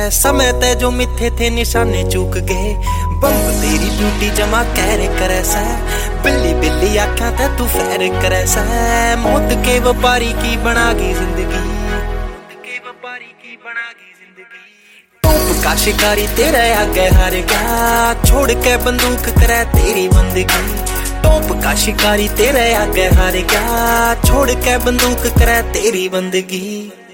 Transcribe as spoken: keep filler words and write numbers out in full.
समय तय जो मिथे थे निशाने चूक गए। बम्ब तेरी ब्यूटी जमा कैर करे सा, बिल्ली बिल्ली आख्या ते तू फैर करे सा। मौत के व्यापारी की बना गई जिंदगी, के व्यापारी की बना गई जिंदगी। टोप का शिकारी तेरे आगे हार गया, छोड़ के बंदूक करे तेरी बंदगी। टोप का शिकारी तेरे आगे हार गया, छोड़ के बंदूक करे तेरी बंदगी।